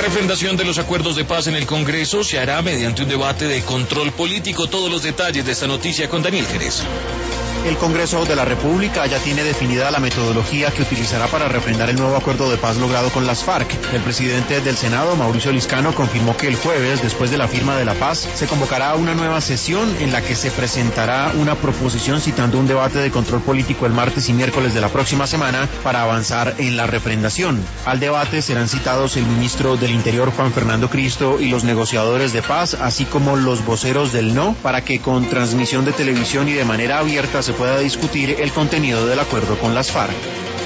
refrendación de los acuerdos de paz en el Congreso se hará mediante un debate de control político. Todos los detalles de esta noticia con Daniel Jerez. El Congreso de la República ya tiene definida la metodología que utilizará para refrendar el nuevo acuerdo de paz logrado con las FARC. El presidente del Senado, Mauricio Liscano, confirmó que el jueves, después de la firma de la paz, se convocará una nueva sesión en la que se presentará una proposición citando un debate de control político el martes y miércoles de la próxima semana para avanzar en la refrendación. Al debate serán citados el ministro del Interior, Juan Fernando Cristo, y los negociadores de paz, así como los voceros del No, para que con transmisión de televisión y de manera abierta se pueda discutir el contenido del acuerdo con las FARC.